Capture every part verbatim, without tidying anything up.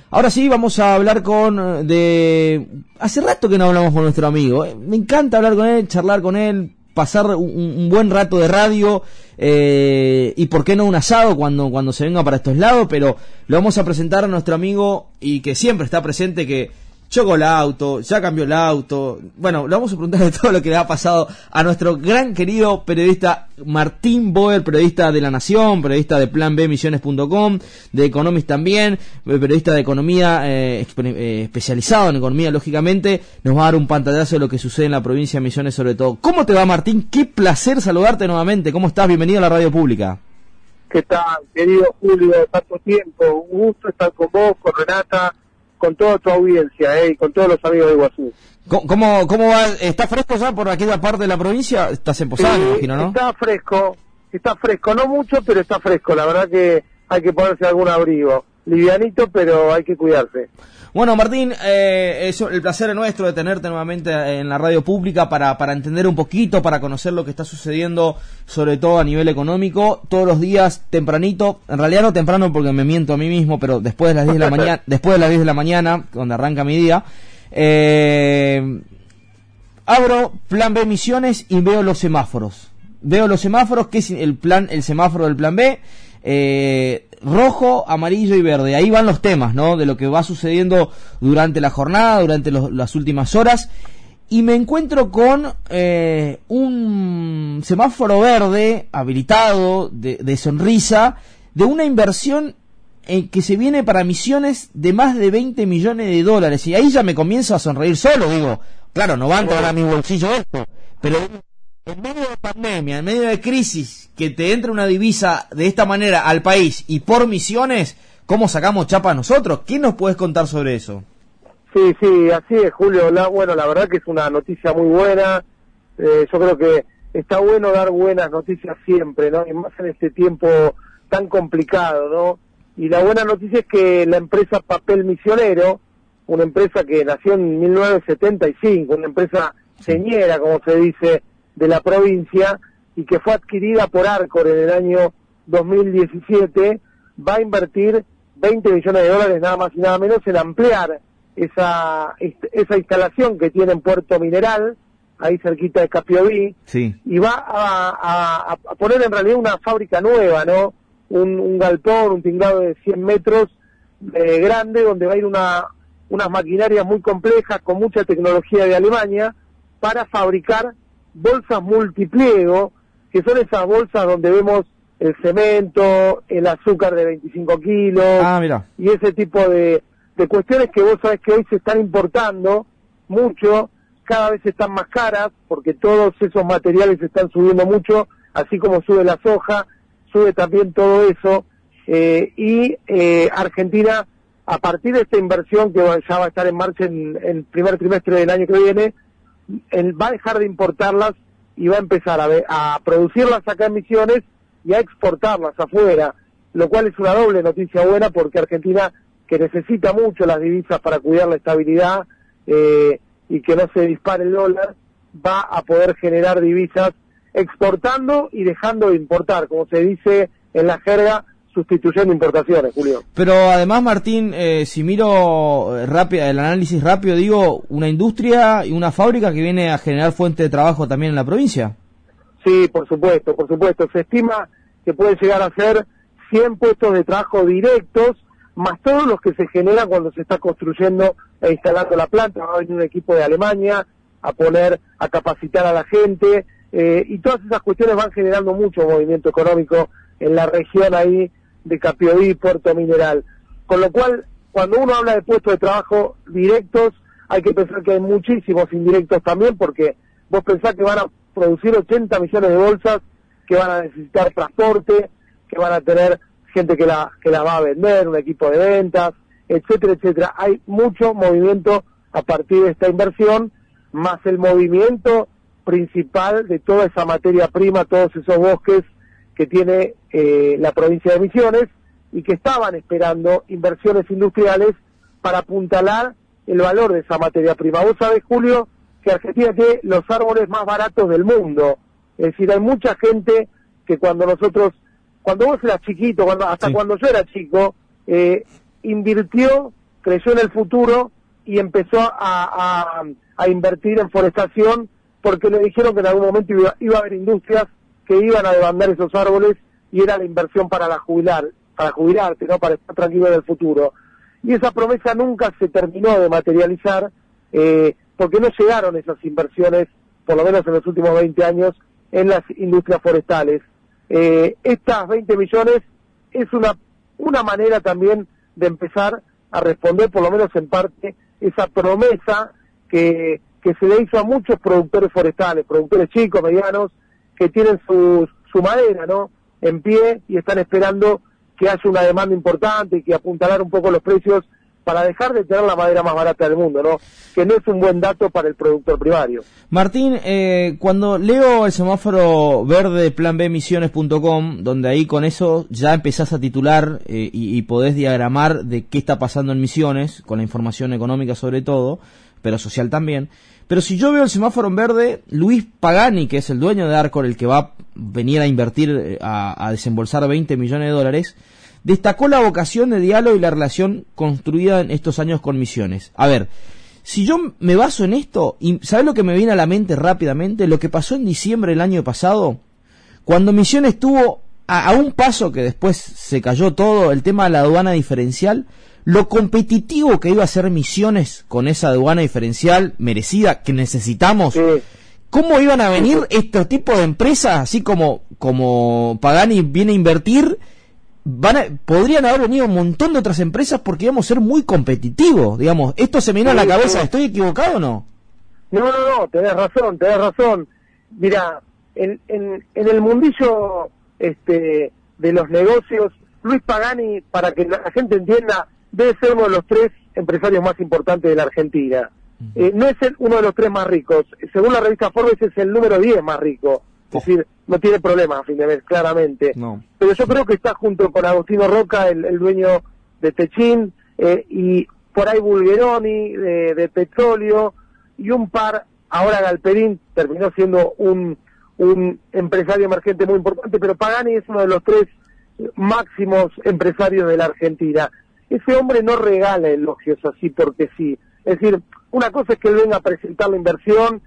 Ahora sí, vamos a hablar con... de Hace rato que no hablamos con nuestro amigo. Eh. Me encanta hablar con él, charlar con él, pasar un, un buen rato de radio, eh, y por qué no un asado cuando, cuando se venga para estos lados, pero lo vamos a presentar a nuestro amigo y que siempre está presente, que chocó el auto, ya cambió el auto. Bueno, le vamos a preguntar de todo lo que le ha pasado a nuestro gran querido periodista Martín Boer, periodista de La Nación, periodista de plan be misiones punto com, de Economist también, periodista de economía, eh, eh, especializado en economía, lógicamente. Nos va a dar un pantallazo de lo que sucede en la provincia de Misiones sobre todo. ¿Cómo te va, Martín? Qué placer saludarte nuevamente. ¿Cómo estás? Bienvenido a la radio pública. ¿Qué tal, querido Julio? Tanto tiempo, un gusto estar con vos, con Renata, con toda tu audiencia, eh, y con todos los amigos de Iguazú. ¿Cómo, cómo va? ¿Está fresco ya por aquella parte de la provincia? Estás en Posada, sí, me imagino, ¿no? Está fresco, está fresco, no mucho, pero está fresco. La verdad que hay que ponerse algún abrigo. Livianito, pero hay que cuidarse. Bueno, Martín, eh, es el placer nuestro de tenerte nuevamente en la radio pública para, para entender un poquito, para conocer lo que está sucediendo, sobre todo a nivel económico, todos los días tempranito, en realidad no temprano porque me miento a mí mismo, pero después de las diez de la mañana, después de las diez de la mañana, cuando arranca mi día, eh, abro Plan B Misiones y veo los semáforos. Veo los semáforos, que es el plan, el semáforo del Plan B, eh, rojo, amarillo y verde. Ahí van los temas, ¿no? De lo que va sucediendo durante la jornada, durante los, las últimas horas. Y me encuentro con eh, un semáforo verde habilitado, de, de sonrisa, de una inversión eh, que se viene para Misiones de más de veinte millones de dólares. Y ahí ya me comienzo a sonreír solo, digo, claro, no va a entrar a mi bolsillo esto, pero en medio de pandemia, en medio de crisis, que te entre una divisa de esta manera al país y por Misiones, ¿cómo sacamos chapa nosotros? ¿Qué nos puedes contar sobre eso? Sí, sí, así es, Julio. La, bueno, la verdad que es una noticia muy buena. Eh, yo creo que está bueno dar buenas noticias siempre, ¿no? Y más en este tiempo tan complicado, ¿no? Y la buena noticia es que la empresa Papel Misionero, una empresa que nació en mil novecientos setenta y cinco, una empresa señera, como se dice, de la provincia, y que fue adquirida por Arcor en el año dos mil diecisiete, va a invertir veinte millones de dólares nada más y nada menos en ampliar esa esa instalación que tiene en Puerto Mineral, ahí cerquita de Capiobí, sí. Y va a, a, a poner en realidad una fábrica nueva, ¿no? Un, un galpón, un tinglado de cien metros eh, grande, donde va a ir una unas maquinarias muy complejas con mucha tecnología de Alemania para fabricar bolsas multipliego, que son esas bolsas donde vemos el cemento, el azúcar de veinticinco kilos, ah, mira. Y ese tipo de, de cuestiones que vos sabés que hoy se están importando mucho, cada vez están más caras, porque todos esos materiales están subiendo mucho, así como sube la soja, sube también todo eso, eh, y eh, Argentina, a partir de esta inversión que ya va a estar en marcha en, en el primer trimestre del año que viene, él va a dejar de importarlas y va a empezar a, ver, a producirlas acá en Misiones y a exportarlas afuera, lo cual es una doble noticia buena porque Argentina, que necesita mucho las divisas para cuidar la estabilidad eh, y que no se dispare el dólar, va a poder generar divisas exportando y dejando de importar, como se dice en la jerga, sustituyendo importaciones, Julio. Pero además, Martín, eh, si miro rápido, el análisis rápido, digo, una industria y una fábrica que viene a generar fuente de trabajo también en la provincia. Sí, por supuesto, por supuesto. Se estima que pueden llegar a ser cien puestos de trabajo directos, más todos los que se generan cuando se está construyendo e instalando la planta. Va a venir un equipo de Alemania a poner, a capacitar a la gente, eh, y todas esas cuestiones van generando mucho movimiento económico en la región ahí de Capiobí, Puerto Mineral. Con lo cual, cuando uno habla de puestos de trabajo directos, hay que pensar que hay muchísimos indirectos también, porque vos pensás que van a producir ochenta millones de bolsas, que van a necesitar transporte, que van a tener gente que la que las va a vender, un equipo de ventas, etcétera, etcétera. Hay mucho movimiento a partir de esta inversión, más el movimiento principal de toda esa materia prima, todos esos bosques que tiene eh, la provincia de Misiones y que estaban esperando inversiones industriales para apuntalar el valor de esa materia prima. Vos sabés, Julio, que Argentina tiene los árboles más baratos del mundo. Es decir, hay mucha gente que cuando nosotros, cuando vos eras chiquito, cuando hasta sí. cuando yo era chico, eh, invirtió creyó en el futuro y empezó a, a, a invertir en forestación porque le dijeron que en algún momento iba, iba a haber industrias que iban a demandar esos árboles y era la inversión para la jubilar, para jubilarte, ¿no? Para estar tranquilo en el futuro. Y esa promesa nunca se terminó de materializar eh, porque no llegaron esas inversiones, por lo menos en los últimos veinte años, en las industrias forestales. Eh, estas veinte millones es una, una manera también de empezar a responder, por lo menos en parte, esa promesa que, que se le hizo a muchos productores forestales, productores chicos, medianos, que tienen su, su madera, ¿no?, en pie y están esperando que haya una demanda importante y que apuntalar un poco los precios para dejar de tener la madera más barata del mundo, ¿no? Que no es un buen dato para el productor primario. Martín, eh, cuando leo el semáforo verde plan b misiones punto com, donde ahí con eso ya empezás a titular eh, y, y podés diagramar de qué está pasando en Misiones, con la información económica sobre todo, pero social también. Pero si yo veo el semáforo en verde, Luis Pagani, que es el dueño de Arcor, el que va a venir a invertir, a, a desembolsar veinte millones de dólares, destacó la vocación de diálogo y la relación construida en estos años con Misiones. A ver, si yo me baso en esto, y ¿sabes lo que me viene a la mente rápidamente? Lo que pasó en diciembre del año pasado, cuando Misiones tuvo a, a un paso que después se cayó todo, el tema de la aduana diferencial, lo competitivo que iba a ser Misiones con esa aduana diferencial merecida que necesitamos, sí. ¿Cómo iban a venir este tipo de empresas, así como, como Pagani viene a invertir? Van a, podrían haber venido un montón de otras empresas porque íbamos a ser muy competitivos, digamos. ¿Esto se me vino sí, a la cabeza? Sí. ¿Estoy equivocado o no? No, no, no, tenés razón, tenés razón. Mira, en, en, en el mundillo este, de los negocios, Luis Pagani, para que la gente entienda, debe ser uno de los tres empresarios más importantes de la Argentina. Uh-huh. Eh, no es el, uno de los tres más ricos. Según la revista Forbes es el número diez más rico. Es oh. decir, no tiene problemas a fin de mes, claramente. No. Pero yo creo que está junto con Agostino Roca, el, el dueño de Techín, eh, y por ahí Bulgeroni, de, de petróleo, y un par, ahora Galperín terminó siendo un, un empresario emergente muy importante, pero Pagani es uno de los tres máximos empresarios de la Argentina. Ese hombre no regala elogios así porque sí. Es decir, una cosa es que él venga a presentar la inversión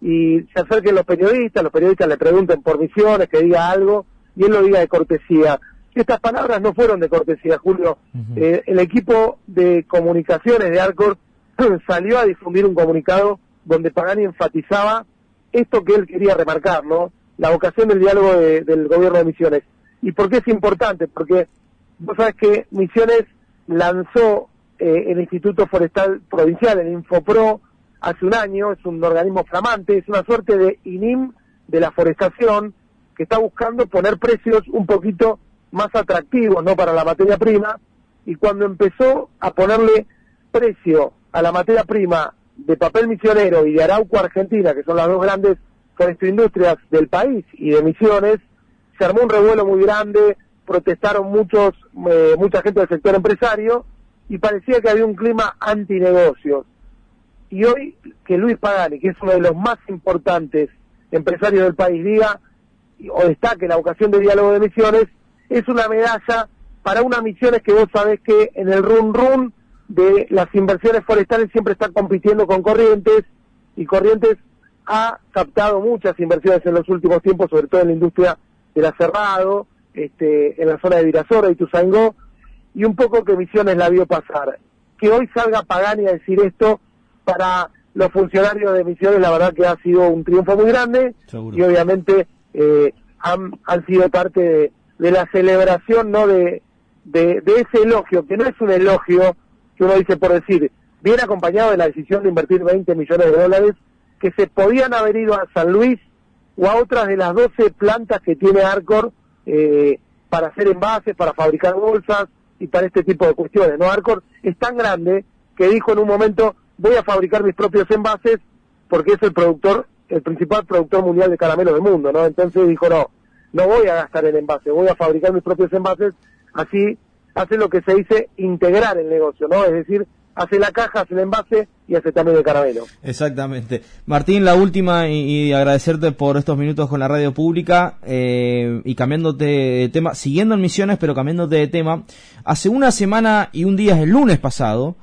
y se acerquen los periodistas, los periodistas le pregunten por Misiones, que diga algo, y él lo diga de cortesía. Estas palabras no fueron de cortesía, Julio. Uh-huh. Eh, el equipo de comunicaciones de Arcor salió a difundir un comunicado donde Pagani enfatizaba esto que él quería remarcar, ¿no? La vocación del diálogo de, del gobierno de Misiones. ¿Y por qué es importante? Porque vos sabés que Misiones lanzó eh, el Instituto Forestal Provincial, el Infopro, hace un año, es un organismo flamante, es una suerte de I N I M de la forestación, que está buscando poner precios un poquito más atractivos, ¿no?, para la materia prima, y cuando empezó a ponerle precio a la materia prima de papel misionero y de Arauco Argentina, que son las dos grandes forestroindustrias del país y de Misiones, se armó un revuelo muy grande, protestaron muchos, eh, mucha gente del sector empresario, y parecía que había un clima antinegocios. Y hoy que Luis Pagani, que es uno de los más importantes empresarios del país, diga o destaque la vocación de diálogo de Misiones, es una medalla para unas Misiones que vos sabés que en el run run de las inversiones forestales siempre está compitiendo con Corrientes, y Corrientes ha captado muchas inversiones en los últimos tiempos, sobre todo en la industria del aserrado, este, en la zona de Virasoro y Tuzangó, y un poco que Misiones la vio pasar. Que hoy salga Pagani a decir esto, para los funcionarios de Misiones la verdad que ha sido un triunfo muy grande. Seguro. Y obviamente eh, han, han sido parte de, de la celebración, no de, de, de ese elogio, que no es un elogio que uno dice por decir, viene acompañado de la decisión de invertir veinte millones de dólares que se podían haber ido a San Luis o a otras de las doce plantas que tiene Arcor eh, para hacer envases, para fabricar bolsas y para este tipo de cuestiones, ¿no? Arcor es tan grande que dijo en un momento, voy a fabricar mis propios envases porque es el productor, el principal productor mundial de caramelos del mundo, ¿no? Entonces dijo, no, no voy a gastar en envases, voy a fabricar mis propios envases, así hace lo que se dice integrar el negocio, ¿no? Es decir, hace la caja, hace el envase y hace también el caramelo. Exactamente. Martín, la última, y, y agradecerte por estos minutos con la radio pública, eh, y cambiándote de tema, siguiendo en Misiones, pero cambiándote de tema. Hace una semana y un día, el lunes pasado,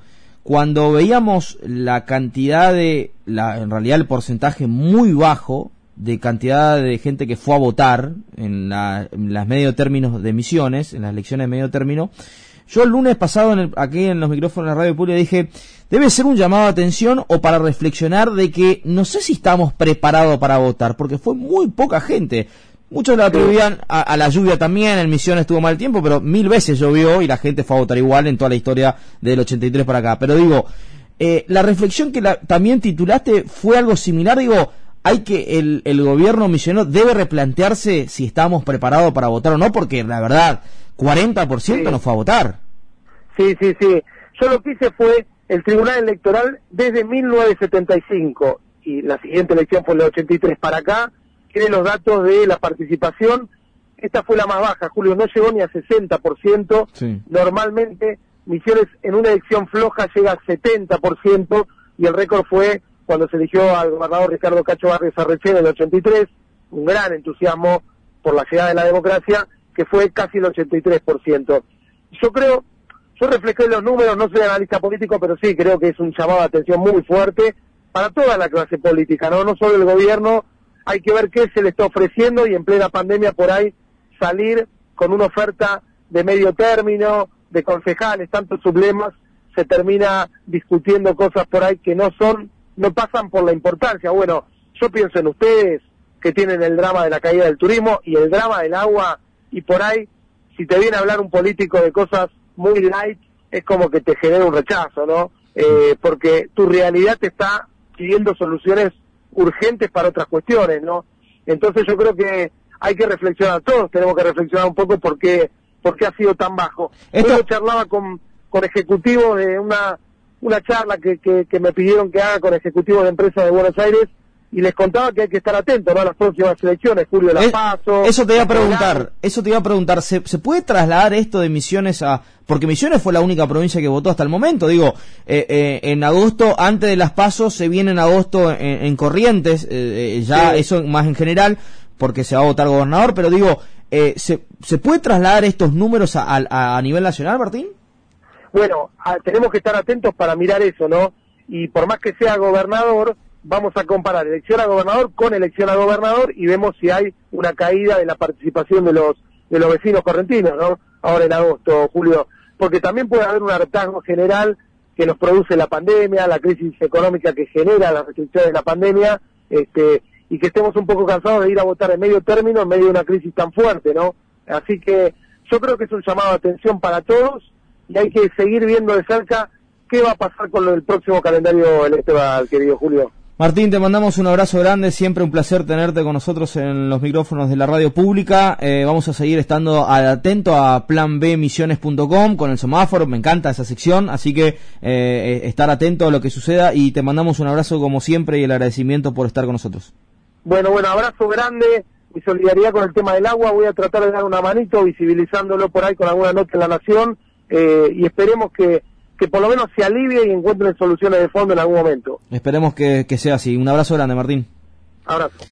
cuando veíamos la cantidad de, la, en realidad el porcentaje muy bajo de cantidad de gente que fue a votar en, la, en las medio términos de Misiones, en las elecciones de medio término, yo el lunes pasado en el, aquí en los micrófonos de la radio pública dije, debe ser un llamado de atención o para reflexionar de que no sé si estamos preparados para votar, porque fue muy poca gente. Muchos lo atribuían a, a la lluvia también, en Misiones estuvo mal tiempo, pero mil veces llovió y la gente fue a votar igual en toda la historia del ochenta y tres para acá. Pero digo, eh, la reflexión que la, también titulaste fue algo similar, digo, hay que, el, el gobierno misionero debe replantearse si estamos preparados para votar o no, porque la verdad, cuarenta por ciento sí. no fue a votar. Sí, sí, sí. Yo lo que hice fue el Tribunal Electoral desde mil novecientos setenta y cinco y la siguiente elección fue el ochenta y tres para acá, tiene los datos de la participación. Esta fue la más baja, Julio, no llegó ni a sesenta por ciento. Sí. Normalmente Misiones en una elección floja llega a setenta por ciento y el récord fue cuando se eligió al gobernador Ricardo Cacho Barrios Arrechea en el ochenta y tres, un gran entusiasmo por la llegada de la democracia, que fue casi el ochenta y tres por ciento. Yo creo, yo reflejé los números, no soy analista político, pero sí creo que es un llamado de atención muy fuerte para toda la clase política, no, no solo el gobierno. Hay que ver qué se le está ofreciendo y en plena pandemia por ahí salir con una oferta de medio término, de concejales, tantos sublemas, se termina discutiendo cosas por ahí que no son, no pasan por la importancia. Bueno, yo pienso en ustedes que tienen el drama de la caída del turismo y el drama del agua, y por ahí, si te viene a hablar un político de cosas muy light, es como que te genera un rechazo, ¿no? Eh, porque tu realidad te está pidiendo soluciones urgentes para otras cuestiones, ¿no? Entonces yo creo que hay que reflexionar, todos tenemos que reflexionar un poco por qué, por qué ha sido tan bajo. Esto... Yo charlaba con, con ejecutivos de una, una charla que, que, que me pidieron que haga con ejecutivos de empresas de Buenos Aires, y les contaba que hay que estar atentos, ¿no?, a las próximas elecciones, Julio, las PASO. Eso te iba a preguntar, eso te iba a preguntar, ¿se, ¿se puede trasladar esto de Misiones a...? Porque Misiones fue la única provincia que votó hasta el momento, digo, eh, eh, en agosto, antes de las PASO, se viene en agosto en, en Corrientes, eh, eh, ya sí. Eso más en general, porque se va a votar gobernador, pero digo, eh, ¿se, ¿se puede trasladar estos números a, a, a nivel nacional, Martín? Bueno, a, tenemos que estar atentos para mirar eso, ¿no? Y por más que sea gobernador, vamos a comparar elección a gobernador con elección a gobernador y vemos si hay una caída de la participación de los de los vecinos correntinos, ¿no? Ahora en agosto, Julio, porque también puede haber un hartazgo general que nos produce la pandemia, la crisis económica que genera las restricciones de la pandemia, este, y que estemos un poco cansados de ir a votar en medio término en medio de una crisis tan fuerte, ¿no? Así que yo creo que es un llamado de atención para todos y hay que seguir viendo de cerca qué va a pasar con el próximo calendario electoral, querido Julio. Martín, te mandamos un abrazo grande, siempre un placer tenerte con nosotros en los micrófonos de la radio pública. Eh, vamos a seguir estando atento a plan b misiones punto com con el semáforo, me encanta esa sección, así que eh, estar atento a lo que suceda y te mandamos un abrazo como siempre y el agradecimiento por estar con nosotros. Bueno, bueno, abrazo grande, mi solidaridad con el tema del agua, voy a tratar de dar una manito visibilizándolo por ahí con alguna nota en La Nación eh, y esperemos que que por lo menos se alivie y encuentren soluciones de fondo en algún momento. Esperemos que, que sea así. Un abrazo grande, Martín. Abrazo.